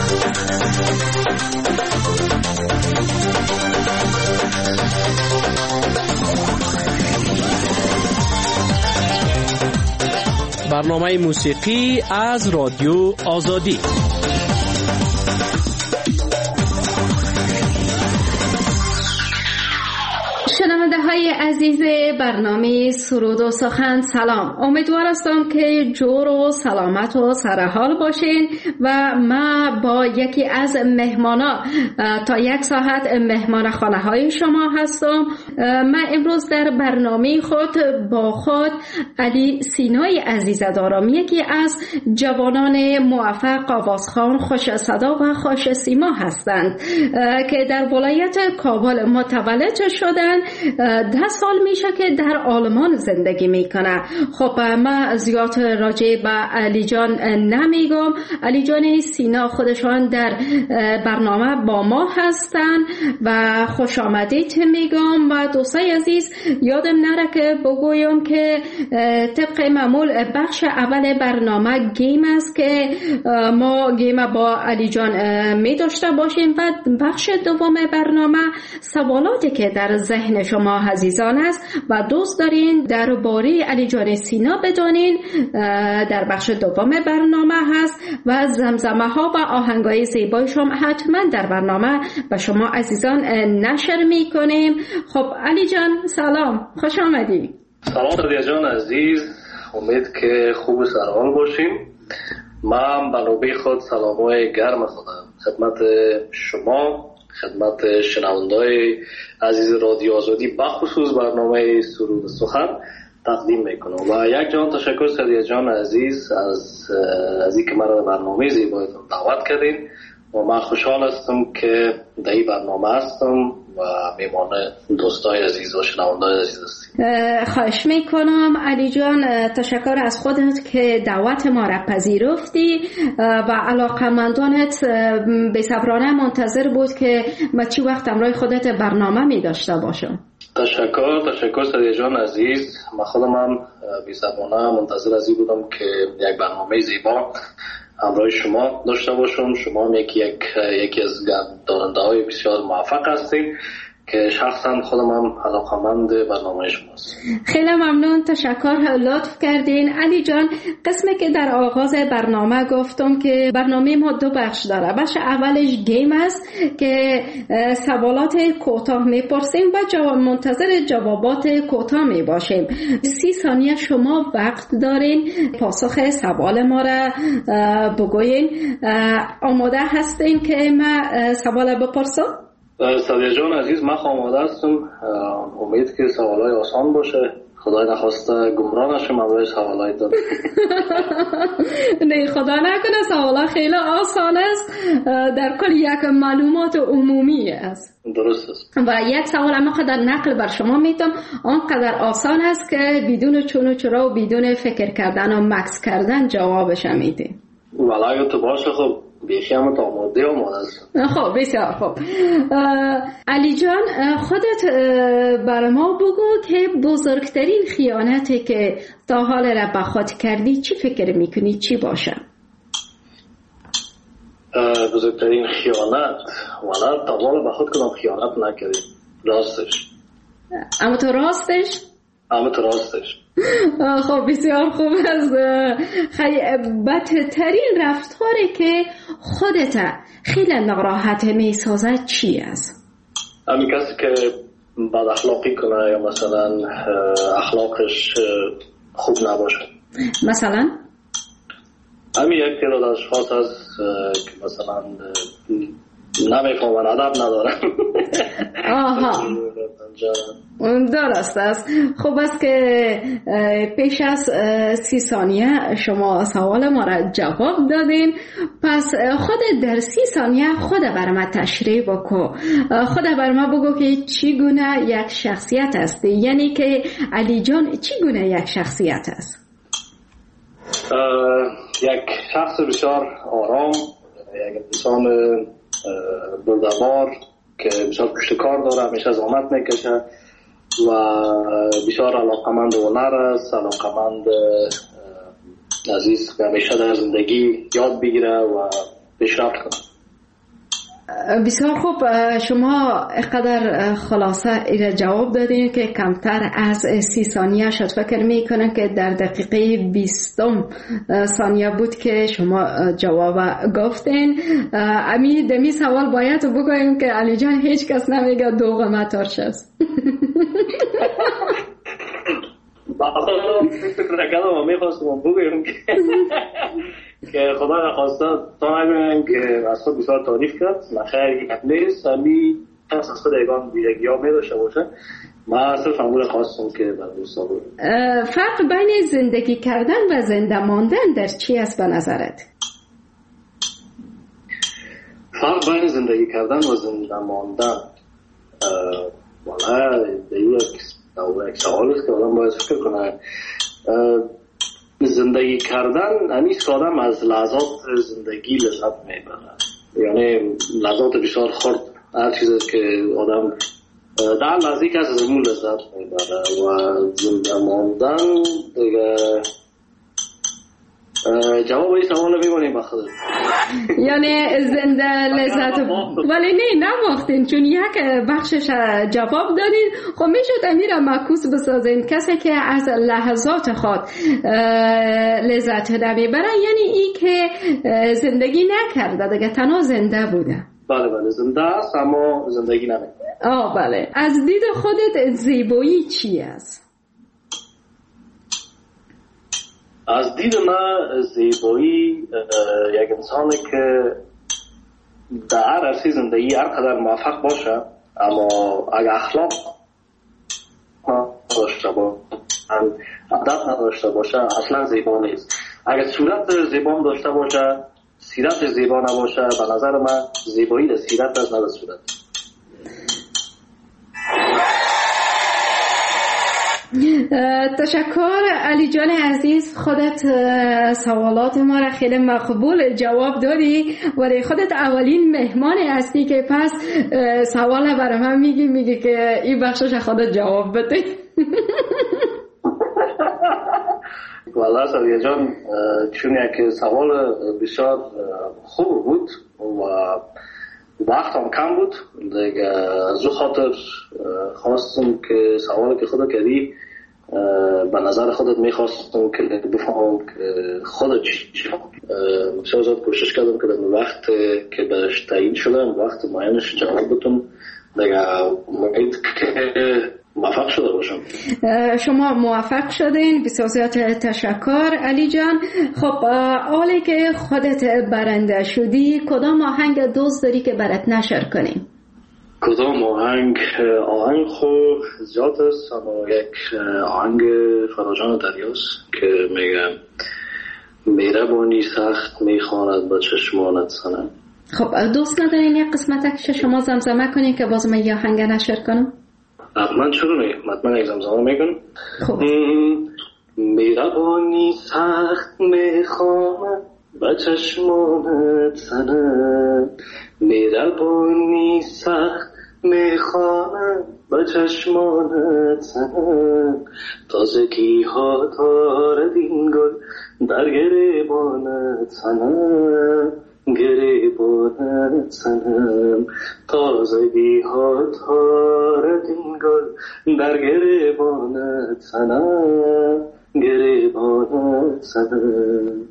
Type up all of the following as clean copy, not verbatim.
برنامه موسیقی از رادیو آزادی. شنونده های عزیز برنامه سرود و سخن، سلام. امیدوار هستم که جور و سلامت و سرحال باشین و ما با یکی از مهمانا تا یک ساعت مهمان خانه های شما هستم. من امروز در برنامه خود با خود علی سینای عزیز دارم، یکی از جوانان موفق آوازخوان خوش صدا و خوش سیما هستند که در ولایت کابل متولد شدند. 10 سال میشه که در آلمان زندگی میکنه. خب من زیاد راجع به علی جان نمیگم. علی جان سینا خودشان در برنامه با ما هستن و خوش آمدید میگم. و دوستای عزیز یادم نره که بگویم که طبق معمول بخش اول برنامه گیم است که ما گیم با علی جان می داشته باشیم و بخش دوم برنامه سوالاتی که در ذهن شما عزیزان است و دوست دارین درباره علی جان سینا بدونین در بخش دوم برنامه هست و زمزمه ها و آهنگای زیبایش هم حتما در برنامه به شما عزیزان نشر میکنیم. خب علی جان سلام، خوش آمدی. سلام رادیا جان عزیز، امید که خوب و سرحال باشیم. من به نوبه خود سلامای گرم خودم خدمت شما، خدمت شنونده‌های عزیز رادیو آزادی بخصوص برنامه سرود سخن تقدیم میکنم و یک جان تشکر سریا جان عزیز از اینکه مرا به برنامه زیبایتون دعوت کردین و من خوشحال هستم که در این برنامه هستم و میمان دوستای عزیز و شنونده‌های عزیز هستیم. خواهش میکنم علی جان، تشکر از خودت که دعوت ما را پذیرفتی و علاقمندانت بی‌صبرانه منتظر بود که ما چی وقت همراه خودت برنامه می داشته باشم. تشکر سریا جان عزیز. من خودم هم بی‌صبرانه منتظر از این بودم که یک برنامه زیبا همراه شما داشته باشم. شما هم یکی از دارنده های بسیار موفق هستید که شخصا خودم هم علاقه‌مند برنامه شماست. خیلی ممنون، تشکر، لطف کردین. علی جان، قسمی که در آغاز برنامه گفتم که برنامه ما 2 بخش داره. بخش اولش گیم است که سوالات کوتاه میپرسیم و منتظر جوابات کوتاه میباشیم. 30 ثانیه شما وقت دارین پاسخ سوال ما را بگوین. آماده هستین که من سوال بپرسم؟ سادیا جان عزیز، من آماده هستم. امید که سوالای آسان باشه، خدای نخواسته گمراه نشم برای سوالای داد. نه خدا نکنه، سوالا خیلی آسان است، در کل یک معلومات عمومی است. درست است. و یک سوال اما خود در نقل بر شما میتونم آنقدر آسان است که بدون چون و چرا و بدون فکر کردن و مکس کردن جوابش میده. ولی تو باشه. خب بیشی هم تا آماده است. خب بسیار خوب. علی جان، خودت برای ما بگو که بزرگترین خیانتی که تا حال را به خود کردی چی فکر میکنی چی باشه؟ بزرگترین خیانت والا تا حال به خود کدام خیانت نکردیم. راستش. اما تو راستش؟ خب بسیار خوب است. بدترین رفتاری که خودت خیلی ناراحت میسازه چی است؟ همین کسی که بد اخلاقی کنه یا مثلا اخلاقش خوب نباشه. مثلا؟ همین یک تعداد اشخاص هست که مثلا نمیفهمن، ادب ندارن. آها، درست است. خوب است که پیش از 30 ثانیه شما سوال ما را جواب دادین. پس خود در 30 ثانیه خود بر ما تشریح بکو. خود بر ما بگو که چی گونه یک شخصیت است، یعنی که علی جان چی گونه یک شخصیت است؟ یک شخص بسیار آرام، یک انسان بردبار که بسیار پشت کار داره، همیشه زحمت میکشه و بسیار علاقمند هنر است، علاقمند عزیز که همیشه در زندگی یاد بگیره و پیشرفت کنه. بسیار خوب. شما اقدر خلاصه ایره جواب دادین که کمتر از 30 ثانیه شد. فکر میکنم که در دقیقه 20 ثانیه بود که شما جواب گفتین. امی دمی سوال باید بگویم که علی جان هیچ کس نمیگه دوغ ترش است. فکر میخواستم بگویم که خدا نخواسته تا نگویم که از خود بسیار تعریف کرد. نخیر یک نیست، همی کس از خود ایگان ویژگی ها می داشته باشه. من صرف همون خواستم که بر دوستا بود. فرق بین زندگی کردن و زنده ماندن در چی است به نظرت؟ فرق بین زندگی کردن و زنده ماندن والا یک سوال است که آدم باید فکر کنه. زندگی کردن همیشه که آدم از لحظات زندگی لذت میبره، یعنی لحظات بسیار خرد، هر چیزی که آدم در لحظه که از زمون لذت میبره. و زنده ماندن دیگه جواب این سوال رو بگونیم بخدر. یعنی زنده لذت ولی نماختین چون یک بخشش جواب دادین. خب میشد امیره معکوس بسازین کسی که از لحظات خود لذت نمیبره، یعنی ای که زندگی نکرده دیگه تنها زنده بوده. بله زنده است اما زندگی نمیکنه. بله. از دید خودت زیبایی چی است؟ از دید من زیبایی یک انسانی که در هر عرصه زندگی هر قدر موفق باشه اما اگر اخلاق نداشته باشه، ادب نداشته باشه، اصلا زیبا نیست. اگر صورت زیبا داشته باشه، سیرت زیبا نباشه، به نظر من زیبایی در سیرت است نه در صورت. تشکر علی جان عزیز. خودت سوالات ما را خیلی مقبول جواب دادی، ولی خودت اولین مهمانی هستی که پس سوال برای من میگی که این بخشش خودت جواب بده. والله سویه جان چون یک سوال بسیار خوب بود و وقت هم کم بود دیگه، از او خاطر خواستم که سوالی که خودت کردی به نظر خودت میخواستم که بفهمم که خودت چی بسیار زیاد کوشش کردم که در وقت که بهش تعیین شدم وقت معینش جواب بدم دیگه. امید که موفق شده باشم. شما موفق شدین، بسیار زیاد تشکر علی جان. خب حالی که خودت برنده شدی کدام آهنگ دوست داری که برات نشر کنیم؟ کدام آهنگ خوب زیاد است اما یک آهنگ فراجان دریاست که میگم مهربانی سخت میخواند با چشمانت سنم. خب دوست ندارین یک قسمت شما زمزمه کنین که باز من یه آهنگ نشر کنم؟ حتما چرا نگیم، حتما یک زمزمه میکنم. خب مهربانی سخت میخواند با چشمانت سنم، مهربانی سخت میخواند با چشمانت سنم، تازگی ها دارد این گل در گریبانت سنم، گریبانت سنم، تازگی ها دارد این گل در گریبانت سنم، گریبانت سنم.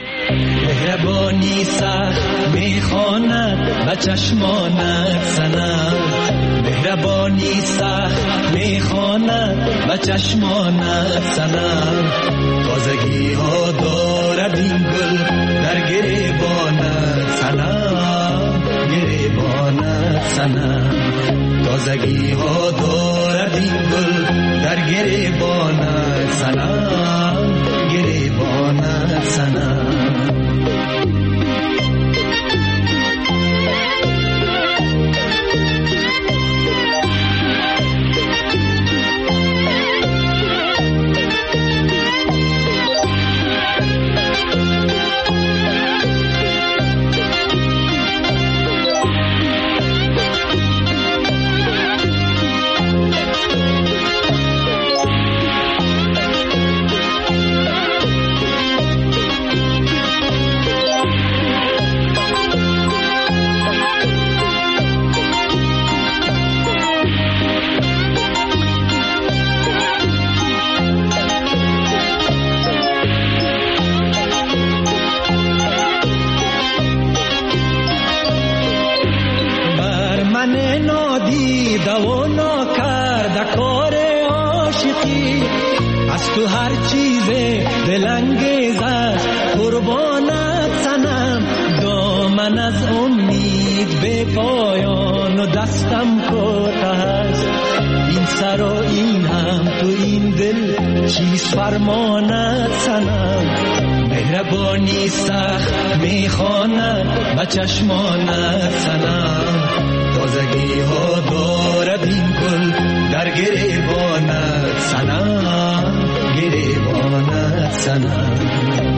مهربانی سخت میخواند و چشمانت سنم، مهربانی سخت میخواند و چشمانت سنم، تازگی ها دارد این گل در گریبانت سنم، گریبانت سنم، تازگی ها دارد این گل در گریبانت سنم، گریبانت سنم. من نادیده و ناکرده کار عاشقی، از تو هر چیز دلانگیز است قربانت سنم. دامن از امید به پایان و دستم کوته است، این سر و این هم تو این دل چیز فرمانت سنم. مهربانی سخت میخواند به چشمانت سنم. تازگی ها دارد این گل در گریبانت سنم، گریبانت سنم.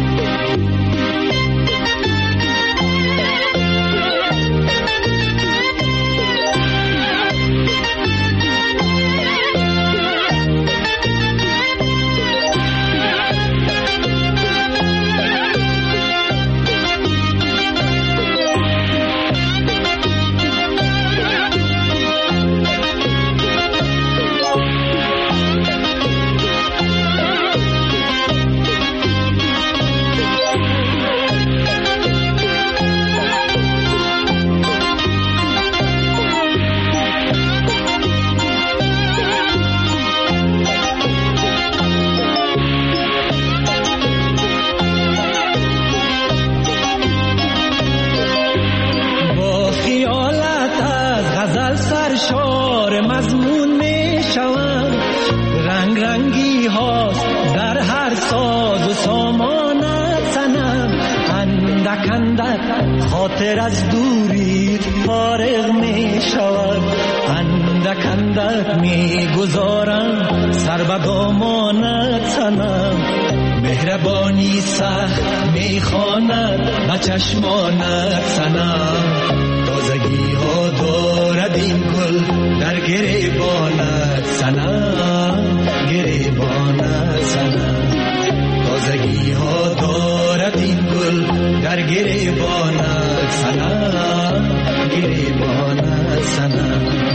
سرشار مضمون می شوم، رنگ رنگی هاست در هر ساز و سامانت سنم. اندک اندک خاطر از دوریت فارغ می شود، اندک اندک می گذارم سر به دامانت سنم. مهربانی سخت می خواند به چشمانت سنم. تازگی ها دارد این گل در گریبانت سنم، گریبانت سنم. تازگی ها دارد این گل در گریبانت سنم، گریبانت سنم.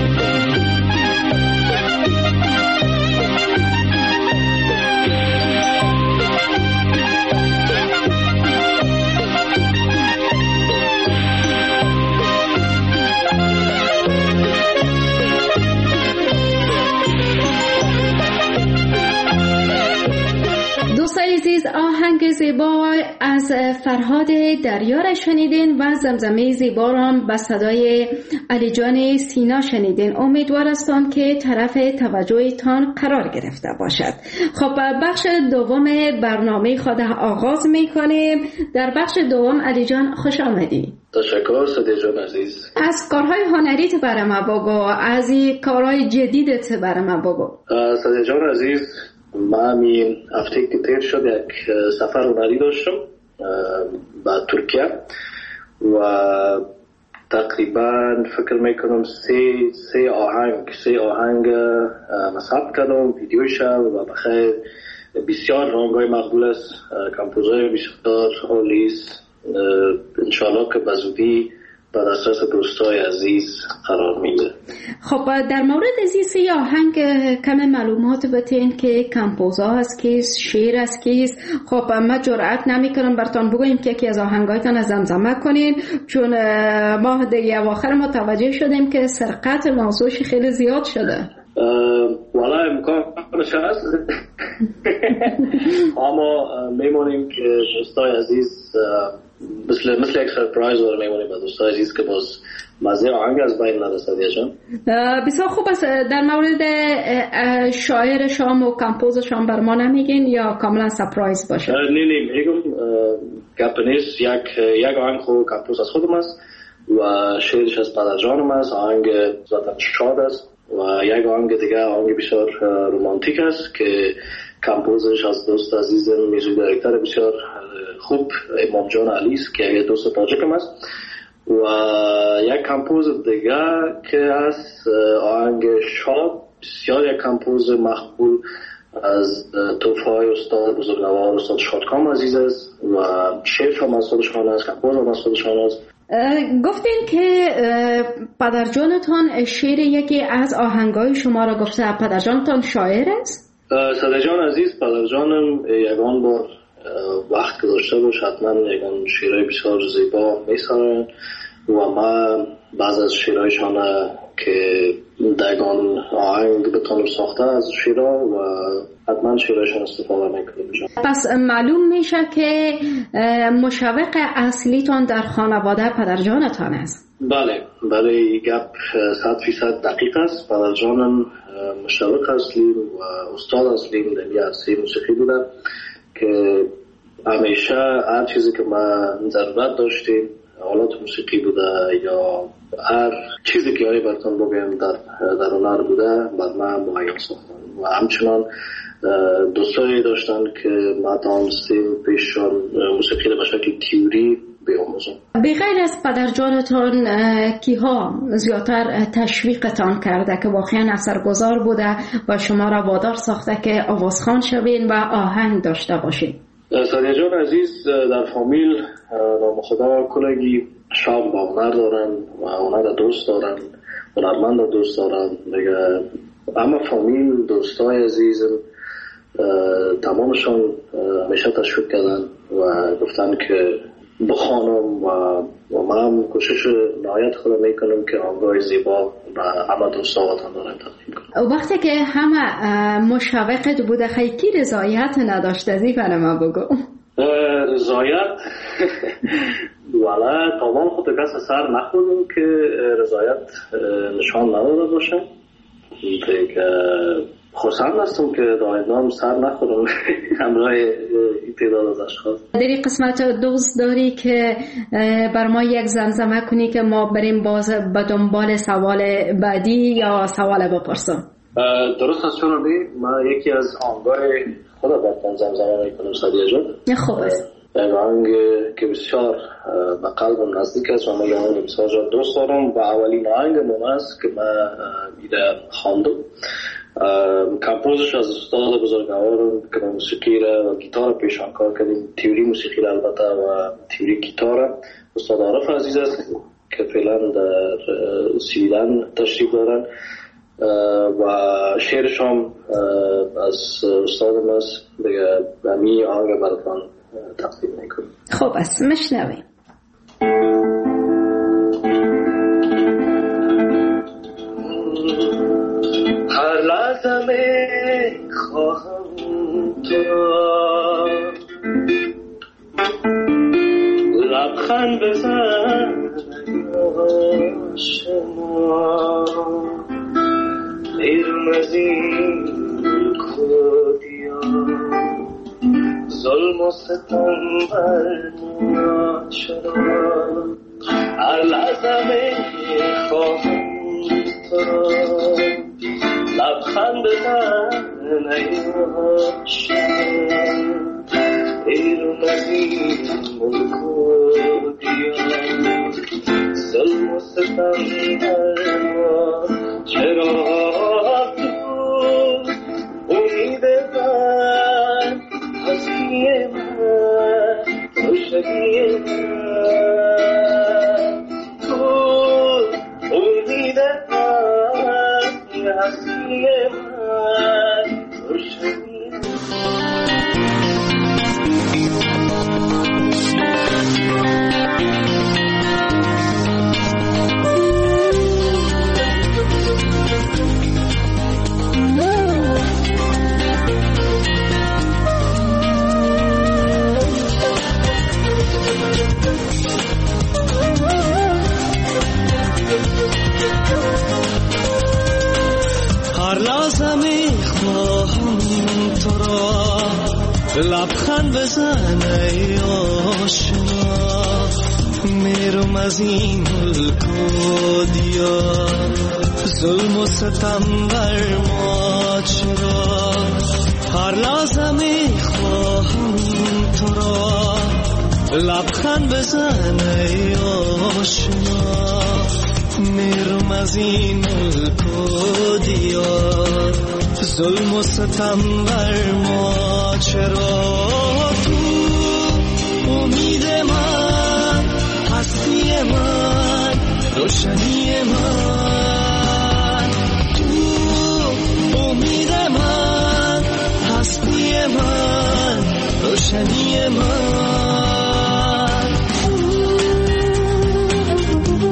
عزیز، آهنگ زیبا از فرهاد دریا را شنیدین و زمزمه زیبا را به صدای علی جان سینا شنیدین. امیدوار هستم که طرف توجهتان قرار گرفته باشد. خب بخش دوم برنامه خود آغاز میکنیم. در بخش دوم علی جان خوش آمدی. تشکر صدیق جان عزیز. از کارهای هنریت برای ما بگو، از این کارهای جدیدت برای ما بگو. صدیق جان عزیز، من این هفته که تیر شد یک سفر هنری داشتم به ترکیه و تقریبا فکر میکنم سه آهنگ ثبت کردم، ویدیوش و بخیر بسیار رنگای مقبول است، کمپوزای بسیار عالی است. انشاءالله که بزودی به دسترس دوستای عزیز قرار میده. خب در مورد از این سه آهنگ کم معلومات بتین که کمپوزا هست کیست، شعر هست کیست. خب ما جرأت نمیکنم براتون بگویم که یکی از آهنگایتان از زمزمه کنین، چون ما دیگه اواخر متوجه شدیم که سرقت موضوعش خیلی زیاد شده. والا امکانش هست اما میمونیم که دوستای عزیز مثل یک سرپرایز رو میمونیم به دوستای عزیز که باز مزه آهنگ از بین نرسد. یاشان بسیار خوب است. در مورد شاعر شام و کمپوز شام بر ما نمیگین یا کاملا سرپرایز باشه؟ نه میگم گپ نیست. یک آهنگ خود کمپوز از خودم است و شعرش از پدر جانم است. آهنگ ذاتاً شاد است و یک آهنگ دیگه آهنگ بسیار رومانتیک است که کمپوزش از دوست عزیزم میوزیک دایرکتور بسیار خوب امام جان علی است که یک دوست تاجیکم است و یک کمپوز دیگه که از آهنگ شاد بسیار یک کمپوز مقبول از توفای استاد بزرگوار استاد شادکام عزیز است و شعرش هم از خودشان است، کمپوز هم از خودشان است. گفتین که پدرجانتان شعر یکی از آهنگای شما را گفته. پدرجانتان شاعر است؟ صدیق جان عزیز، پدرجانم یگان بار وقت گذاشته باش حتما یگان شعرهای بسیار زیبا میسرن و ما بعض از شعرهایشان که دگان آهنگ بتونم ساخته از شعرها و حتما شعرهایشان استفاده میکنیم. پس معلوم میشه که مشوق اصلیتون در خانواده پدرجانتان است. بله این گپ 100% دقیق است. پدرجانم مشوق اصلی و استاد اصلی در عرصه موسیقی بودن که همیشه هر چیزی که ما ضرورت داشتیم، آلات موسیقی بوده یا هر چیزی که هایی براتون بگیم در هنر بوده بر ما مهیا ساختن و همچنان دوستایی داشتن که ما تانستیم پیششان موسیقی رو به شکل تیوری بیاموزم. بغیر از پدرجانتان کیها زیادتر تشویقتان کرده که واقعا اثرگذار بوده و شما را وادار ساخته که آوازخوان شوین و آهنگ داشته باشین؟ سادیه جان عزیز در فامیل نام خدا کلگی شام با هنر دارن و هنر دوست دارن، هنرمند دوست دارن دیگه. اما فامیل دوستای عزیزم تمامشون همیشه تشویق کردن و گفتن که بخوانم و من کوشش نهایت خودم میکنم که آنگاه زیبا و همه دوستاواتان دارم تقدیم کنم. وقتی که همه مشوقت بوده خیلی رضایت نداشته زیبانه ما بگو. رضایت ولی تمام خود کس سر نخوردم که رضایت نشان نداده باشم دیگه. خوشحال هستم که دایدام سر نخورم همراه تعداد از اشخاص. در این قسمت دوست داری که بر ما یک زمزمه کنی که ما بریم باز به دنبال سوال بعدی یا سوال بپرسم؟ درست است چون ما یکی از آنگاه خدا براتون زمزمه میکنم سادیه جان. خوب است. یک آهنگ که بسیار به قلبم نزدیک است و من آهنگ بسیار دوست دارم و اولین آهنگم است که من ایده خواندم. کمپوزش از استاد بزرگوارم که موسیقی را و گیتار پیشان کار کردیم، تیوری موسیقی را البته و تیوری گیتار استاد عارف عزیز است که فعلا در سویدن تشریف دارن و شعرش هم از استادم است دیگه. همی آهنگ براتون تقدیم میکنم. خوب است مشنویم. هر لحظه خواهم تو را لبخند بزن شما بیرون از این کودیا ظلم و ستم بر ما چرا. هر لحظه خواهم تو را لبخند بزن ایواشم بیرون از این ملک و دیار ظلم و ستم بر ما چرا. تو امید من هستی من روشنی من تو امید من هستی من روشنی لبخند بزن ای آشنا میرم از این ملک و دیار ظلم و ستم بر ما چرا. هر لحظه میخواهم تو را لبخند بزن ای آشنا میرم از این ملک و دیار ظلم و ستم بر ما چرا. تو امید من هستی من روشنی من تو امید من هستی من روشنی من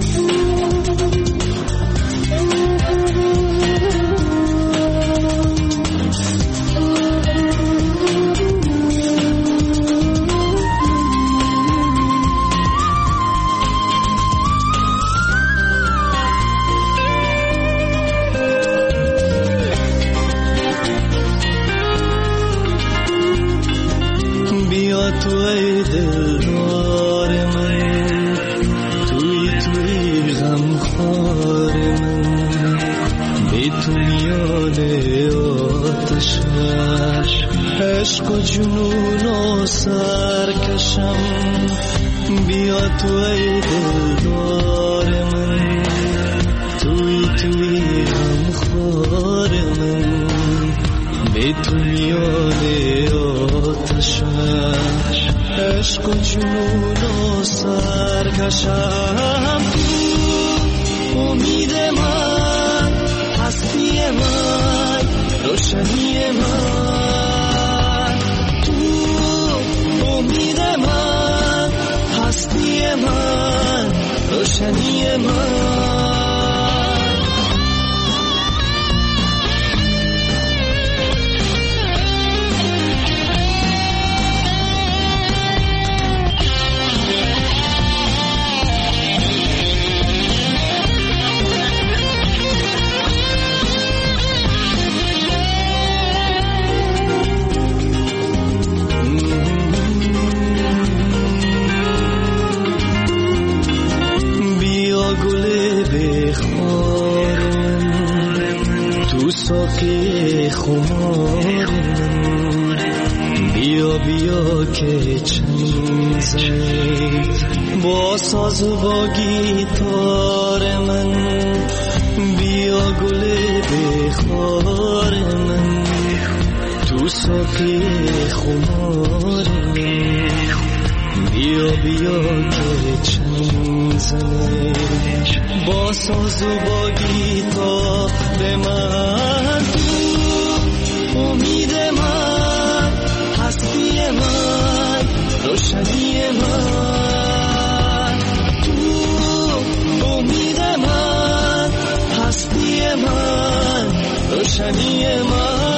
عشق و جنون و سرکشم بیا تو ای دلدار من توی غمخوار من به تو میان آتشم عشق و جنون و سرکشم تو امید من هستی من روشنی من تو امید من هستی من روشنی من ساقی خمار من بیا بیا که چنگ زنی با ساز و با گیتار من بیا گل بخار من تو ساقی خمار من بیا بیا که چنگ زنی با ساز و با گیتار من تو امید من هستی من روشنی من تو امید من هستی من روشنی من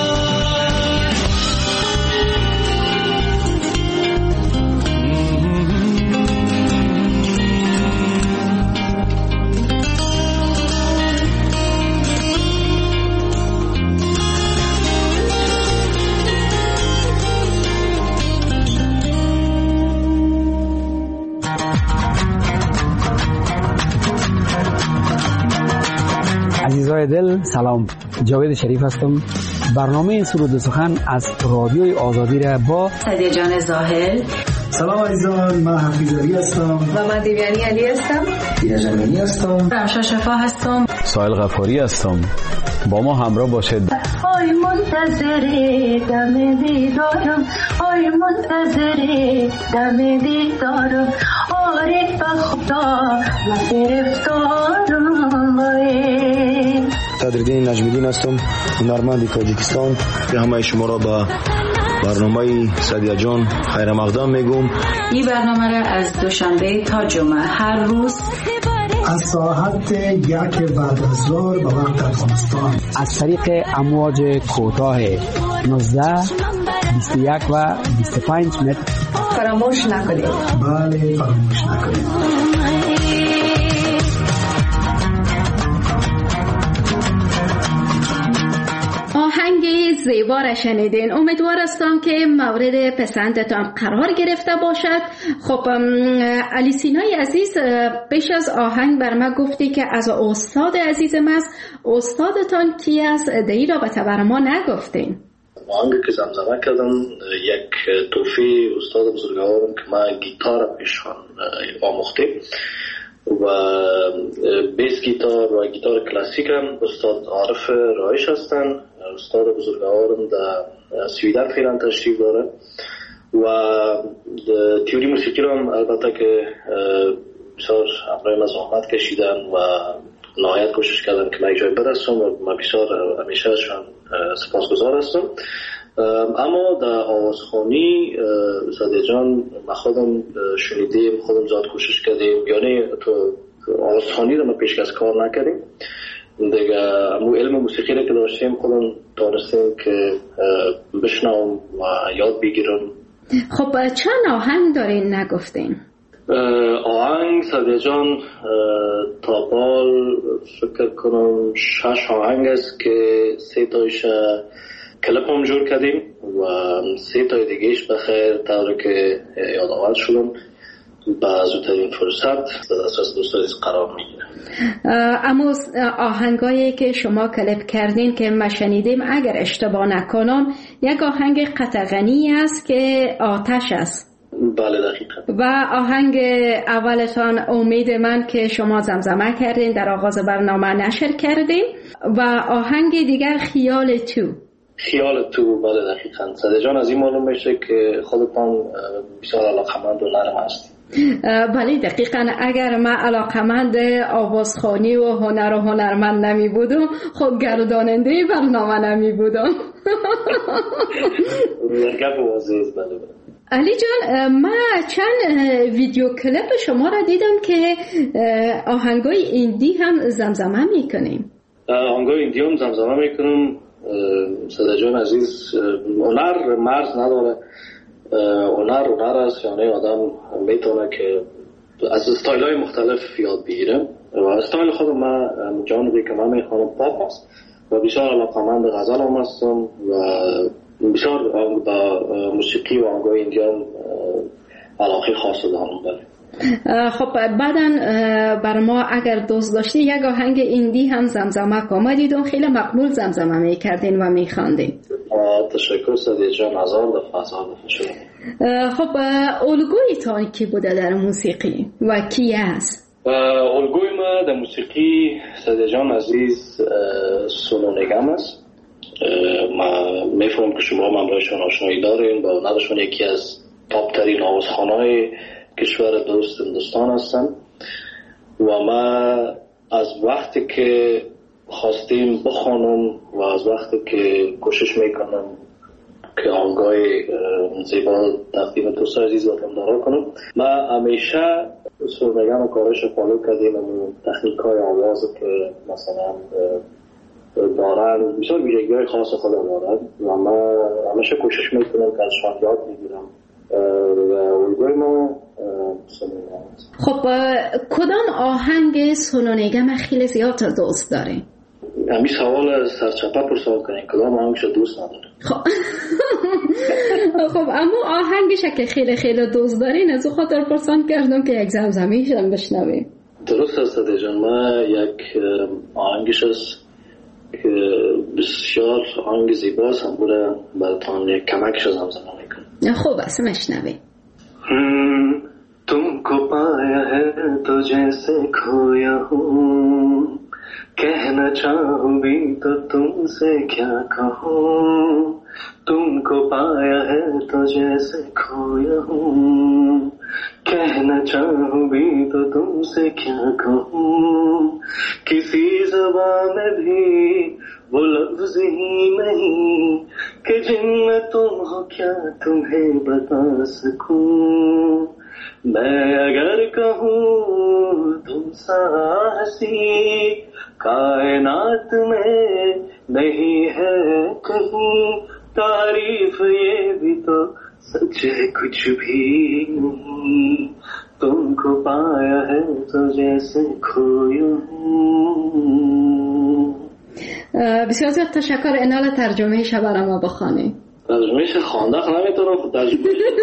عزیزای دل سلام، جاوید شریف هستم. برنامه سرود و سخن از رادیوی آزادی را با سعدیه جان زاهل. سلام عزیزان، من حفیظ علی هستم و من دیویانی علی هستم. دینا جمعی هستم. رمشا شفا هستم. سایل غفاری هستم. با ما همراه باشید. آی منتظر دم دیدارم، آی منتظر دم دیدارم، عارف خدا و گرفتارم. صدرالدین نجمیدین هستم، هنرمند تاجیکستان. به همه شما را با برنامه سعدیه جان خیر مقدم میگم. این برنامه را از دوشنبه تا جمعه هر روز از ساعت 1 بعد از ظهر به وقت افغانستان از طریق امواج کوتاه 19 21 و 25 متر فراموش نکنید. بله، فراموش نکنید. آهنگ زیبا را شنیدین. امیدوار هستم که مورد پسندتان قرار گرفته باشد. خب علی سینای عزیز، پیش از آهنگ بر ما گفتی که از استاد عزیزم است. استادتان کی است؟ دی را به بر ما نگفتین. آهنگی که زمزمه کردم یک توفی استاد بزرگوارم که ما گیتار پیشان آموختیم و بیس گیتار و گیتار کلاسیک هم استاد عارف رایش هستن. استاد بزرگوارم در سویدن فعلا تشریف داره و تیوری موسیقی رو هم البته که بسیار همراه ما زحمت کشیدن و نهایت کوشش کردن که من یک جای برسم و من بسیار همیشه ازشان سپاسگزار هستم. اما در آوازخوانی سعدیه جان ما خودم شنیدیم، خودم زیاد کوشش کردیم، یعنی تو آوازخوانی رو ما پیش از کار نکردیم دیگه. امو علم موسیقی رو که داشتیم خودم دانستیم که بشنوم و یاد بگیرم. خب چند آهنگ دارین نگفتین؟ آهنگ سعدیه جان تا بال فکر کنم 6 آهنگ است که 3 تایش کلپ هم جور کردیم و 3 تای دیگهش بخیر طوری که یادآور شدم با زودترین فرصت در دسترس دوستان قرار میگیره. اما آهنگایی که شما کلیپ کردین که ما شنیدیم اگر اشتباه نکنم یک آهنگ قطغنی است که آتش است. بله دقیقا. و آهنگ اولتان امید من که شما زمزمه کردین در آغاز برنامه نشر کردین و آهنگ دیگر خیال تو. بله دقیقا. صدیق جان از این معلوم میشه که خودتان بسیار علاقمند و نرم هستید. بله دقیقا. اگر من علاقمند آوازخوانی و هنر و هنرمند نمی بودم خب گرداننده برنامه نمی بودم. گپ واضحه. بله. علی جان من چند ویدیو کلیپ شما را دیدم که آهنگای ایندی هم زمزمه میکنیم. آهنگای ایندی هم زمزمه میکنم. صدیق جان عزیز، هنر مرز نداره. هنر است، یعنی آدم میتونه که از استایل های مختلف یاد بگیره و استایل خود من جانبی که من میخوانم پاپ است و بسیار علاقمند غزل هم هستم و بسیار با موسیقی و آهنگای ایندیان علاقه خاص دارم. بله. خب بعداً بر ما اگر دوست داشتی یک آهنگ ایندی هم زمزمه کنم. دیدم خیلی مقبول زمزمه میکردین و میخواندین. تشکر صدیق جان. هزار دفعه شد. خب الگویتان کی بوده در موسیقی و کی است؟ الگوی ما در موسیقی صدیق جان عزیز سونو نگم است. ما میفهمم که شما هم برایشان آشنایی دارین با نداشون یکی از تاپ ترین آوازخوان‌های کشور دوست هندوستان هستن و ما از وقتی که خواستیم بخوانم و از وقتی که کوشش میکنم که آهنگای زیبا تقدیم دوست عزیز وطنداران کنم، ما همیشه سرمگم و کارش فالو کردیم و تکنیک‌های آواز که مثلا دارن بسیار ویژگی‌های خاص خود دارن و ما همیشه کوشش میکنم که ازشان یاد بگیرم و الگوی ما سونو. خب کدام آهنگ سونو نگم خیلی زیاد دوست داری؟ همین سوال سرچپه پرسان کنین کدام آهنگش دوست نداره. خب اما آهنگش که خیلی خیلی دوست دارین از خاطر پرسان کردم که یک زمزمه‌ایش هم بشنویم. درست است صدیق جان. ما یک آهنگش است که بسیار آهنگ زیباست هم بوده براتون یک کمکش زمزمه میکنم. خوب است میشنویم. तुमको पाया है तो जैसे खोया हूँ, कहना चाहूँ भी तो तुमसे क्या कहूँ. तुमको पाया है तो जैसे खोया हूँ, कहना चाहूँ भी तो तुमसे क्या कहूँ. किसी ज़बान में भी वो लफ्ज़ ही नहीं कि जिनमें तुम हो क्या तुम्हें बता सकूं. मैं अगर कहूँ तुम सा हंसी कायनात में नहीं है कहीं, तारीफ ये भी तो सच है कुछ भी नहीं. तुमको पाया है तो जैसे खोया हूँ. بسیار زیاد تشکر. انال ترجمه شب برای ما بخوانی. ترجمهش خوانده نمیتونم خود ترجمه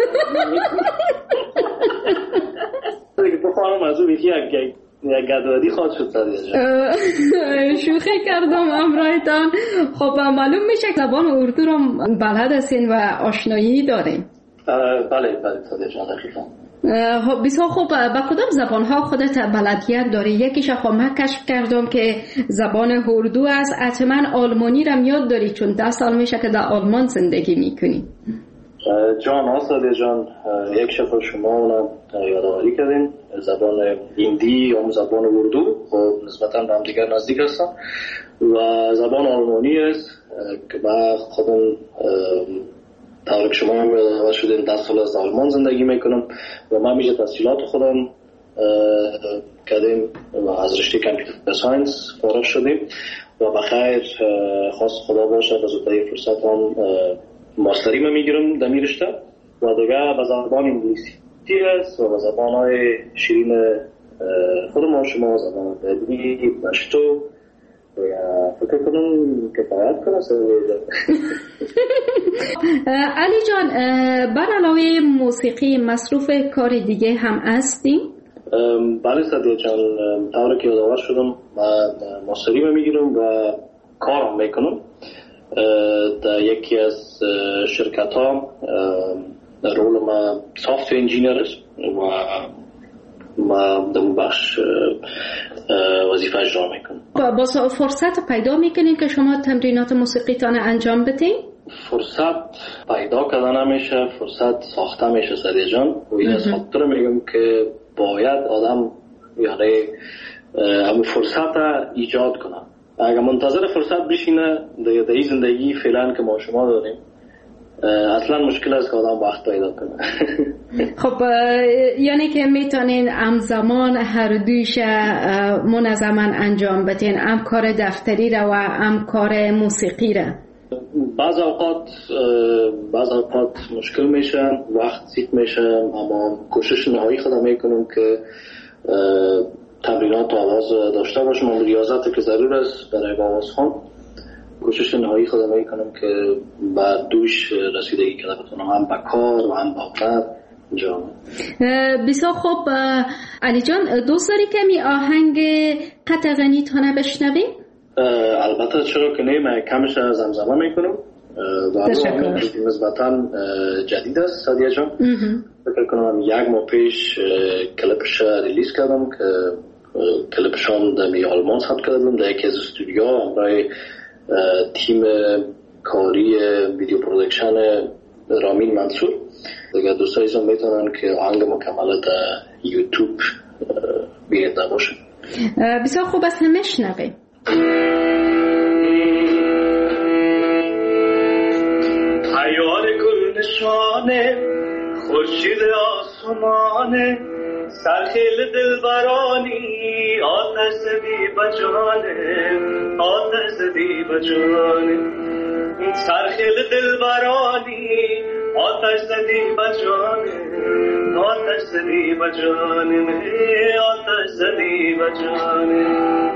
بخوانم از اون یکی یک گدوادی خواهد شد. شوخی کردم امرایتان. خب معلوم میشه که زبان اردو رو بلد هستین و آشنایی دارین. بله صدیق جان دقیقا. بسیار خوب. با کدام زبان ها خودت بلدیت داری؟ یکیش خب من کشف کردم که زبان اردو است. حتما آلمانی رو یاد داری چون 10 سال میشه که در آلمان زندگی میکنی. جان صدیق جان، یک شب شما اونم یادآوری کردین. زبان هندی یا زبان اردو خب نسبتا به هم دیگر نزدیک هستن و زبان آلمانی است که من خودم طور که شما هم یادآور شدین 10 سال از آلمان زندگی میکنم و من میشه تحصیلات خودم کردیم و از رشته کامپیوتر ساینس فارغ شدیم و بخیر خواست خدا باشه از زودترین فرصت هم ماستری من میگیرم در رشته و دیگه به زبان انگلیسی هست و به زبانهای شیرین خود ما شما زبان دبی، پشتو فکر کنم کفایت کنه سویجان. علی جان، بر علاوه موسیقی مصروف کار دیگه هم هستی؟ بله سعدیه جان، طوری که یادآور شدم من ماستری میگیرم و کارم میکنم در یکی از شرکت ها. رول ما سافت‌ویر انجینیر است و ما در اون بخش وظیفه اجرا میکنم. با فرصت پیدا میکنین که شما تمرینات موسیقیتان انجام بدین؟ فرصت پیدا کردن نمیشه، فرصت ساخته میشه سعدیه جان. و این از خاطر میگم که باید آدم یعنی همون فرصت ایجاد کنه. اگر منتظر فرصت بشینه در این زندگی فعلا که ما شما داریم اصلا مشکل است که آدم وقت پیدا کنه. خب یعنی که میتونین همزمان هر دویش منظما انجام بدین، هم کار دفتری را و هم کار موسیقی را؟ بعض اوقات مشکل میشه، وقت زیاد میشه، اما کوشش نهایی خودم میکنم که تمرینات آواز داشته باشم. اما ریاضت که ضرور است برای آواز خوان کوشش نهایی خودم میکنم که بعد دوش رسیدگی کرده بتونم هم با کار و هم با هنر انجام. بسیار خوب. علی جان، دوست داری کمی آهنگ قطع غنی تانه بشنویم؟ البته چرا که نه، من کمش زمزمه میکنم. دارو نسبتا جدید است سعدیه جان. فکر کنم 1 ماه پیش کلیپش ریلیز کردم که کلیپشان در آلمان ثبت کردم در یکی از استودیوها برای تیم کاری ویدیو پرودکشن رامین منصور. دیگه دوستایشون میتونن که آهنگ مکمل در یوتیوب بیننده باشه. بسیار خوب است، نشنویم. حیال گل نشانه خورشید آسمانه سرخیل دلبرانی آتش زدی بجانه آتش زدی بجانه سرخیل دلبرانی آتش زدی بجانه آتش زدی بجانه آتش زدی بجانه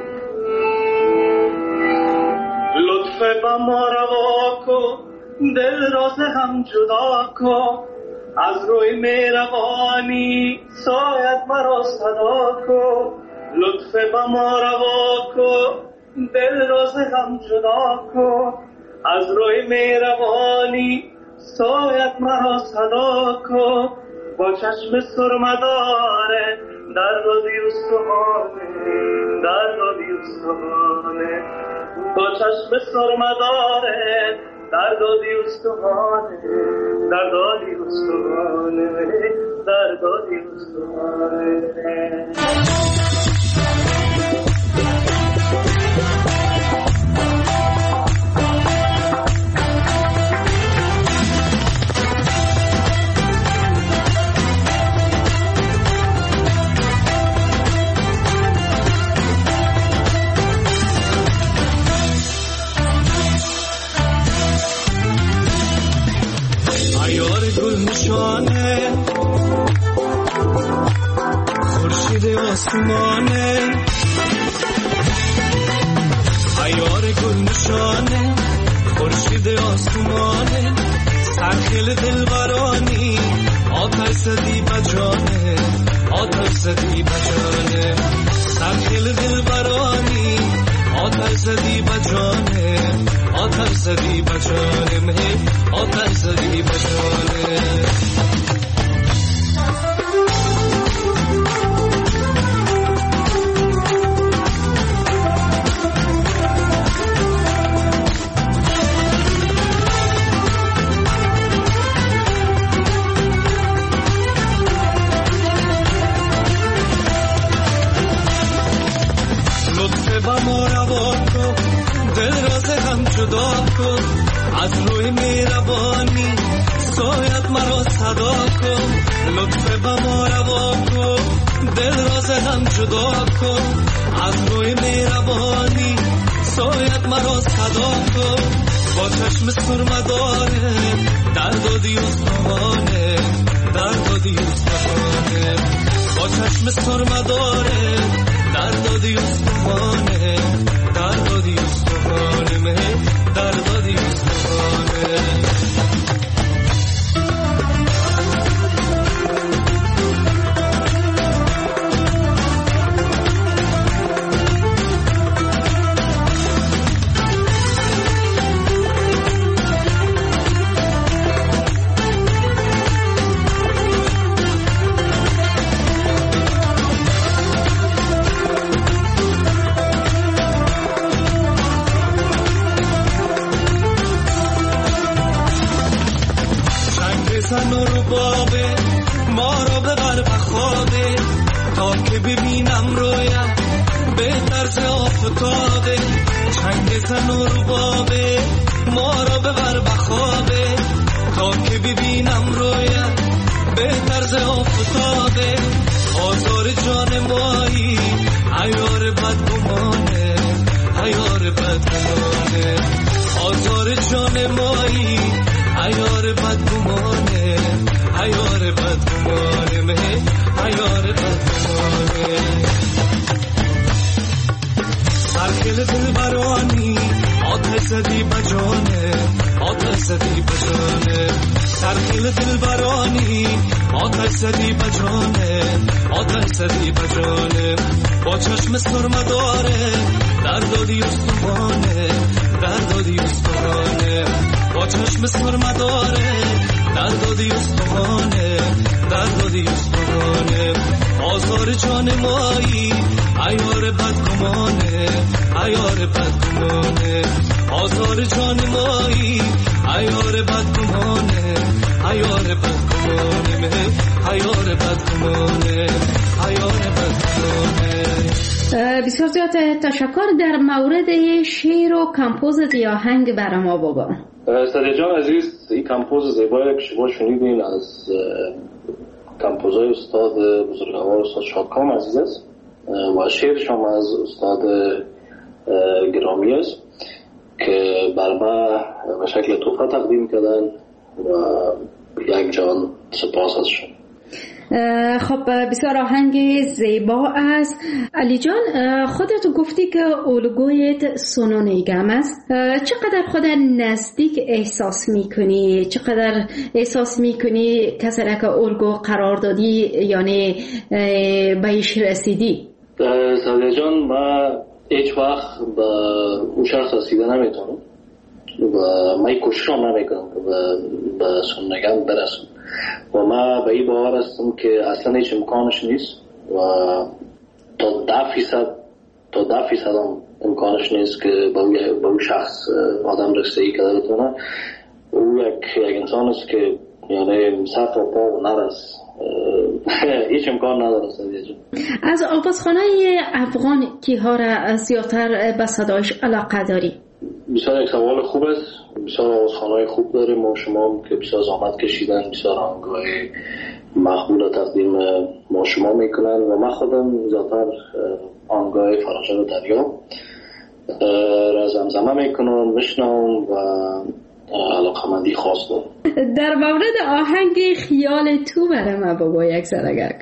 لطف با ما روا کن دل راز هم جدا کن از روی مهربانی سایت مرا صدا کن لطف با ما روا کن دل راز هم جدا کن از روی مهربانی سایت مرا صدا کن با چشم سرمداره در دادی استخانه در دادی استخانه با چشم سرمداره در دادی استخانه در دادی استخانه در دادی استخانه خورشید آسمانه عیار گل نشانه خورشید آسمانه سرخیل دلبرانی آتش زدی بجانه آتش زدی بجانه سرخیل دلبرانی آتش زدی بجانه آتش زدی بجانه آتش زدی بجانه از روی مهربانی سایت مرا صدا کن لطف با ما روا کن دل راز هم جدا کن از روی مهربانی سایت مرا صدا کن با چشم سرمداره در دادی استخانه در دادی استخانه با چشم سرمداره در دادی استخانه در دادی رویم به طرز آفتابه چنگ زن و ربابه ما را ببر بخوابه تا که ببینم رویم به طرز آفتابه آزار جان مایی عیار بدگمانه عیار بدگمانه آزار جان مایی عیار بدگمانه عیار بدگمانه عیار بدگمانه سرکل دل برانی آتش زدی بجانه آتش زدی بجانه سرکل دل برانی آتش زدی بجانه آتش زدی بجانه با چشم سرمداره در دادی استخوانه در دادی استخوانه با چشم سرمداره در دادی استخوانه در دادی استخوانه آزار جان مایی عیار بدگمانه عیار بدگمانه آزار جان مایی عیار بدگمانه عیار بدگمانه عیار بدگمانه عیار بدگمانه. بسیار زیاد تشکر. در مورد شعر و کمپوز آهنگ برای ما بگو. سادیا جان عزیز، این کمپوز زیبایی که شما شنیدین از کمپوزای استاد بزرگوار استاد شادکام عزیز است و شعرش هم از استاد گرامی است که بر ما به شکل تحفه تقدیم کردن و یک جان سپاس ازشون. خب بسیار آهنگ زیبا است. علی جان، خودت گفتی که الگویت سونو نیگم است. چقدر خودت نزدیک احساس میکنی؟ چقدر احساس میکنی کسی را که الگو قرار دادی یعنی بهش رسیدی؟ سادیا جان، من هیچ وقت به اون شخص رسیده نمیتونم و من کوششم نمیکنم که به سونو نیگم برسم و من به این باور هستم که اصلا هیچ امکانش نیست و تا 10% هم امکانش نیست که به اون شخص آدم رسیدگی کرده بتونه. او یک انسان است که یعنی سر تا پا نرس، هیچ امکان نداره. از آوازخانه افغان کیها را زیادتر به صدایش علاقه داری؟ بسیار یک سوال خوب است. بسیار آوازخانه‌های خوب داریم ما شما که بسیار زحمت کشیدن، بسیار آهنگ‌های مقبول تقدیم ما شما میکنن و من خودم زیادتر آهنگ‌های فراشان دریا را زمزمه میکنم، میشنوم و علاقه‌مندی خاص دارم. در مورد آهنگ خیال تو برای ما بگو یک سرگک.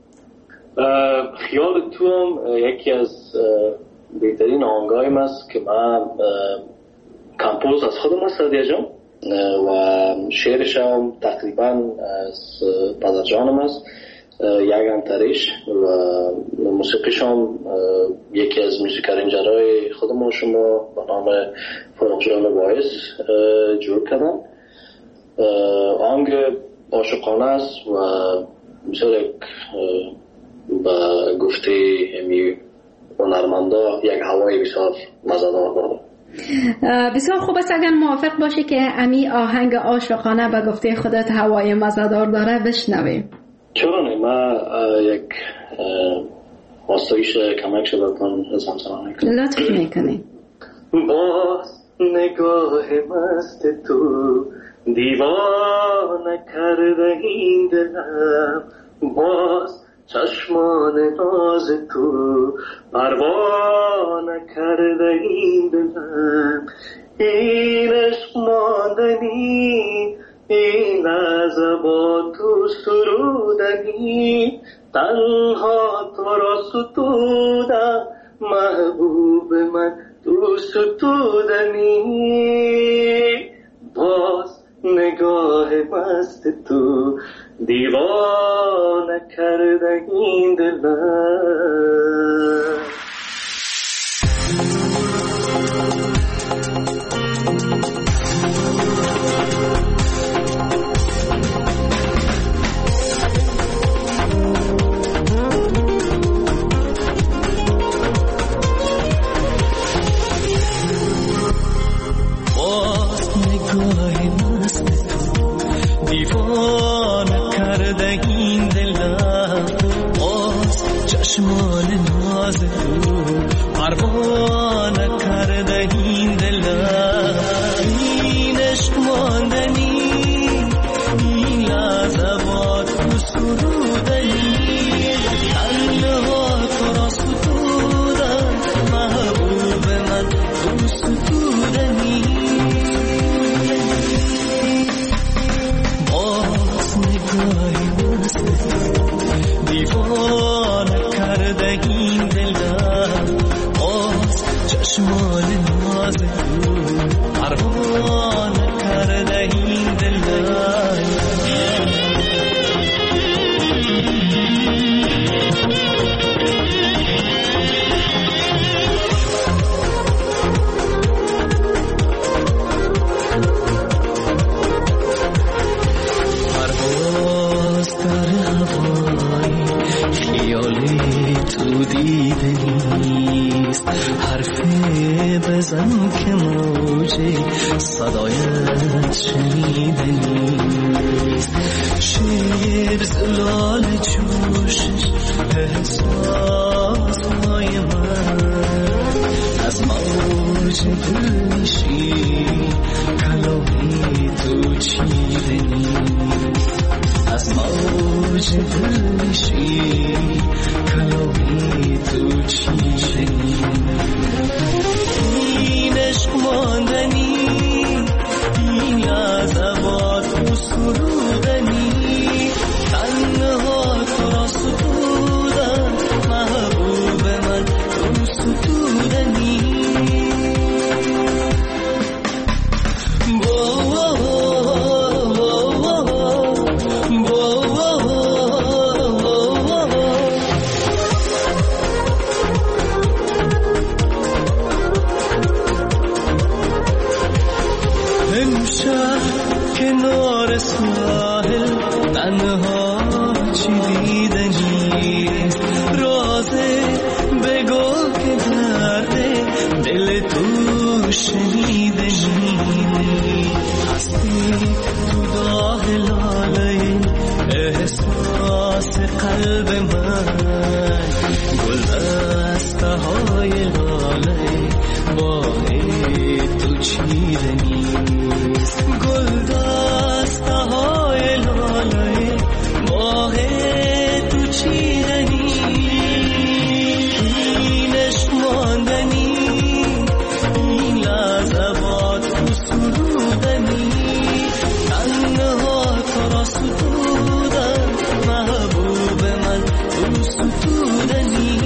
خیال تو هم یکی از بهترین آهنگایم است که من کمپوز از خودم است سادیا جان و شعرش هم تقریبا از پدر جانم است، یک انتریش و موسیقیش هم یکی از موسیقارنجرهای خودم شما به نام فرخ جان وایس جور کردم. آهنگ عاشقانه است و بسیار یک به گفته امی هنرمندا یک هوای بسیار مزه‌دار داره. بسیار خوب است اگر موافق باشی که امی آهنگ عاشقانه به گفته خودت هوای مزه‌دار داره بشنویم. چرا نه؟ من یک آستایش کمک شدتان زمزمه میکنم. لطف میکنی. باز نگاه مست تو دیوانه کرده این دلم، باز چشمان ناز تو پروانه کرده این دلم، این عشق ماندنی این از با تو سرودنی، تنها تو را ستودم محبوب من تو ستودنی، باز نگاه مست تو دیوانه کرده این دلم. دیوانه کرده این دلم، باز چشمان ناز تو پروا نکرده این دلم این عشق ماندنی این لحظات تو سرودنی تنها تو را ستودن محبوب من تو ستودنی باز نگاهی دیوانه کرده این دلم باز چشمان ناز تو پروانه کرده این دلم بزن که موجه صدایت شنیده نیست شیر زلال جوشش احساس های من از موج دلشی کلامی تو چیده نیست از موج دلشی کلامی تو چیده نیست این عشق ماندنی این لحظات تو سرودنی تنها تو را ستودن محبوب من تو ستودنی کنار ساحل تنها چی دیده نیست رازه بگو که درده دل تو شنیده نیست هستی تو داغ لاله احساس قلب من گل دسته های لاله باه تو چیده نیست گل دسته های لاله باه تو چیده نیست این عشق ماندنی این لحظات تو سرودنی تنها تو را ستودن محبوب من تو ستودنی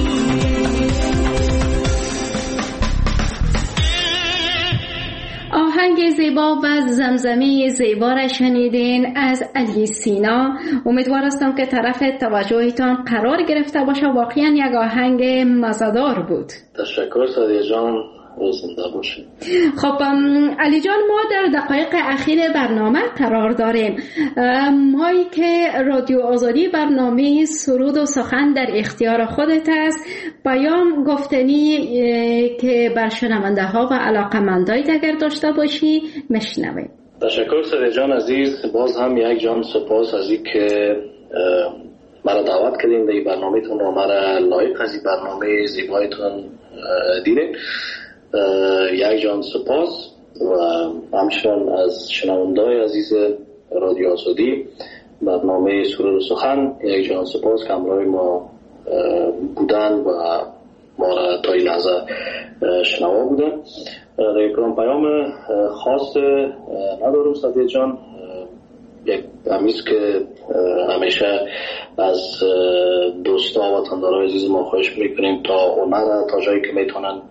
آهنگ زیبا و زمزمه زیبا را شنیدین از علی سینا. امیدوار هستم که طرف توجهتان قرار گرفته باشه. واقعا یک آهنگ مزه‌دار بود. تشکر سادیه جان، زنده باشید. خب علی جان، ما در دقایق اخیر برنامه قرار داریم. مایی که رادیو آزادی برنامه سرود و سخن در اختیار خودت است، پیام گفتنی که بر شنونده ها و علاقمندایت اگر داشته باشی مشنویم. تشکر سادیه جان عزیز، باز هم یک جان سپاس از این که مرا دعوت کردین در این برنامه‌تون و مرا لایق از این برنامه زیبایتون دیدین. یک جان سپاس و همچنان از شنونده‌های عزیز رادیو آزادی برنامه سرود و سخن یک جان سپاس که همراه ما بودن و ما را تا این لحظه شنوا بودن. در پیام خاص ندارم سادیه جان، یک همیست که همیشه از دوستا و وطندارای عزیز ما خواهش میکنیم تا هنر تا جایی که میتونن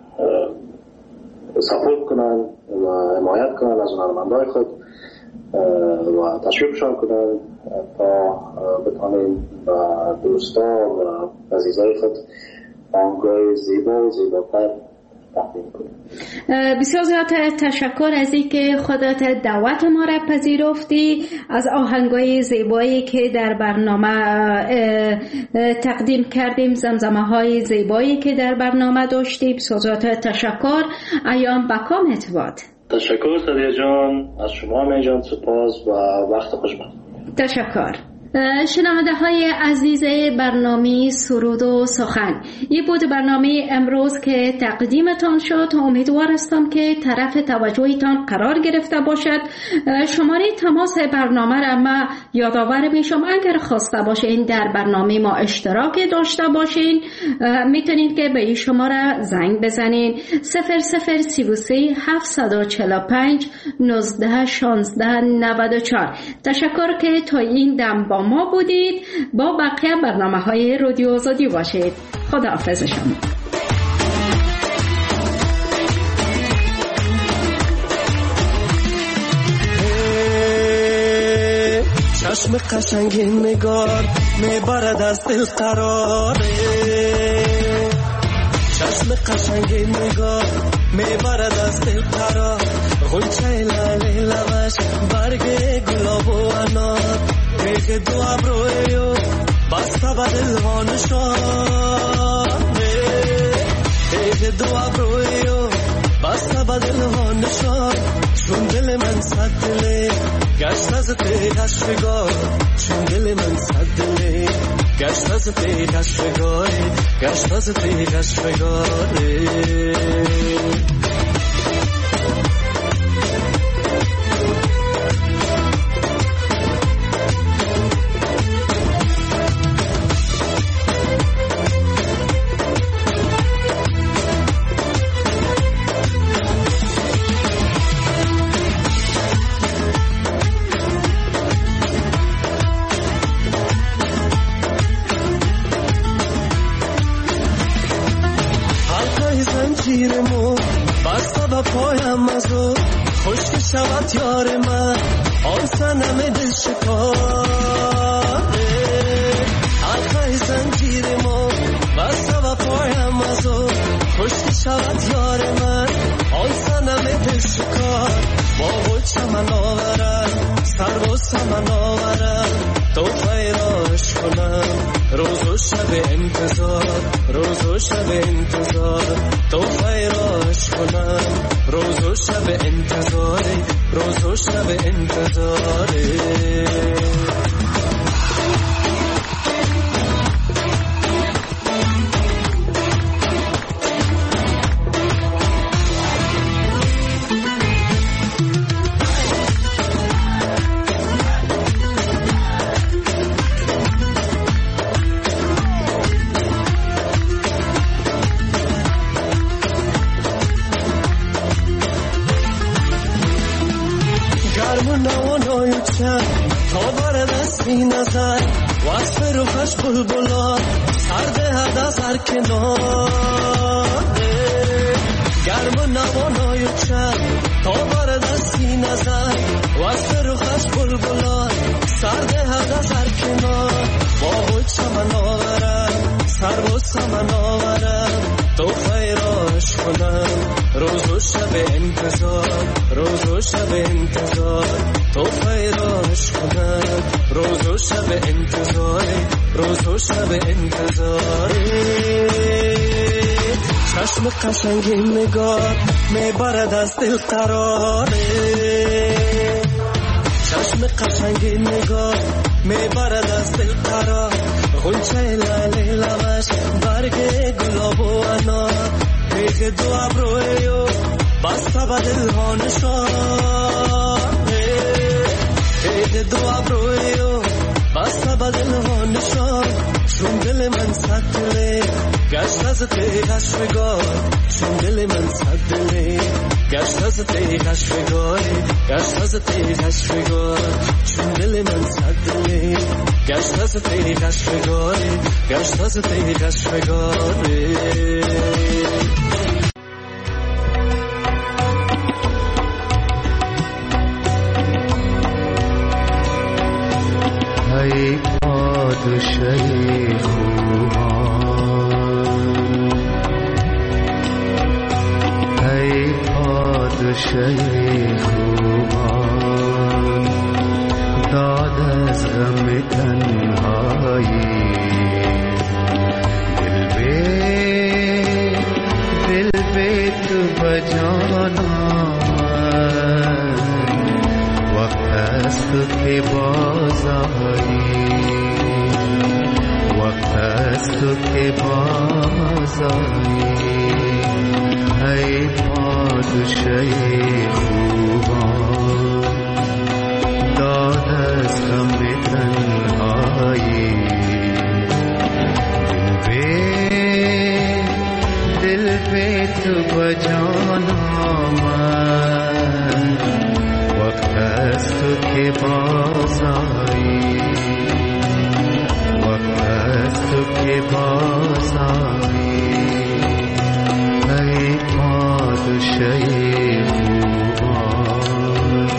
سپورت کنن و حمایت کنن از هنرمندای خود و تشویقشان کنن تا بتونیم و دوستا و عزیزای خود آهنگای زیبا و زیباتر تقدیم کنیم. بسیار زیاد تشکر از این که خودت دعوت ما را پذیرفتی، از آهنگای زیبایی که در برنامه تقدیم کردیم، زمزمه های زیبایی که در برنامه داشتیم. بسیار زیاد تشکر. ایام بکامت باد. تشکر سادیه جان، از شما می جان سپاس و وقت خوش باد. تشکر. شنونده های عزیز برنامه سرود و سخن، این بود برنامه امروز که تقدیمتان شد. امیدوار هستم که طرف توجهتان قرار گرفته باشد. شماره تماس برنامه را ما یادآور میشم، اگر خواسته باشین در برنامه ما اشتراک داشته باشین میتونید که به این شماره زنگ بزنین 0033 745 19 16 94. تشکر که تا این دم با ما بودید. با بقیه برنامه‌های رادیو آزادی باشید. خداحافظ شما. چشم قشنگ نگار میبرد از دل قراره، چشم قشنگ نگار میبرد از دل قرار، غنچه لاله لبش برگ گلاب و انار، ریخ دو ابرویو بسته به دل ها نشانه، ریخ دو ابرویو بسته به دل ها نشان، چون دل من صد دله گشت از تیغش فگار، چون دل من صد دله گشت از تیغش فگاره، گشت از تیغش فگاره. زنجیرمو بسته به پایم ازو، خشک شود یار من آن سنم دل شکاره، حلقه زنجیرمو بسته به پایم ازو، خشک شود یار من آن سنم دل شکار، با خود چمن آورم سر و سمن آورم، تو خیراش کنم روز و شب انتظار، روز و شب انتظار، تو خیراش کنم روز و شب انتظار، روز و شب انتظار. تا برد از بی نظر وصف روخش بلبلان سرده هد از هر کناره، گرم و نوانای چند تا برد از بی نظر وصف روخش بلبلان سرده هد از هر کنار، با خود چمن آورم سر و سمن آورم، تو خیراش کنم روز و شب انتظار، روز و شب انتظار، تو خیراش کنم روز و شب انتظار، روز و شب انتظار. چشم قشنگ نگار میبرد از دل قراره، چشم قشنگ نگار میبرد از دل قرار، غنچه لاله لبش برگ گلاب و انار، ریخ دو ابرویو بسته به دل ها نشانه، ریخ دو ابرویو بسته به دل ها نشان، چون دل من صد دله گشت از تیغش فگار، چون دل من صد دله گشت از تیغش فگاره، گشت از تیغش فگار، چون دل من صد دله گشت از تیغش فگاره، گشت از تیغش فگاره. ای پادشه خوبان، ای پادشه خوبان، داد از غم تنهایی، دل به تو بجان آمد، وقت است که باز آیی، وقت است که باز آیی. ای پادشه خوبان داد از غم تنهایی، دل به تو بجان آمد. وقت است که باز آیی، وقت است که باز آیی. ای پادشه خوبان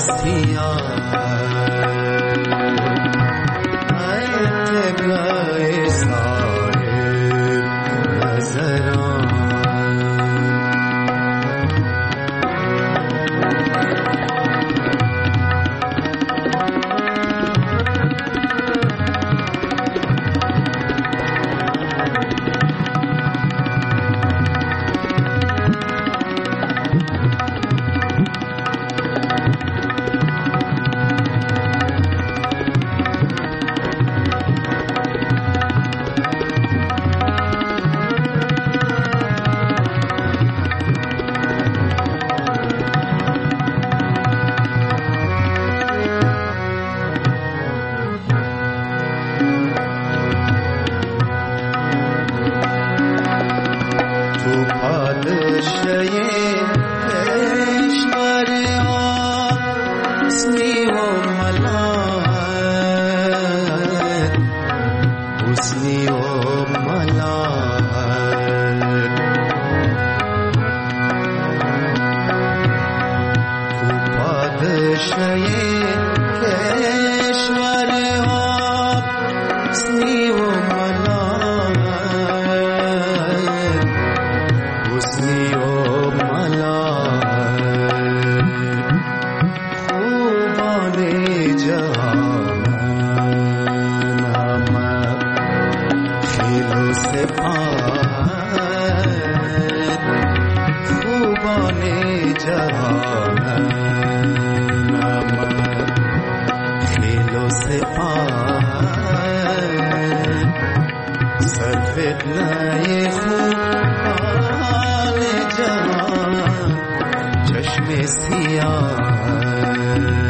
चश्मे सिया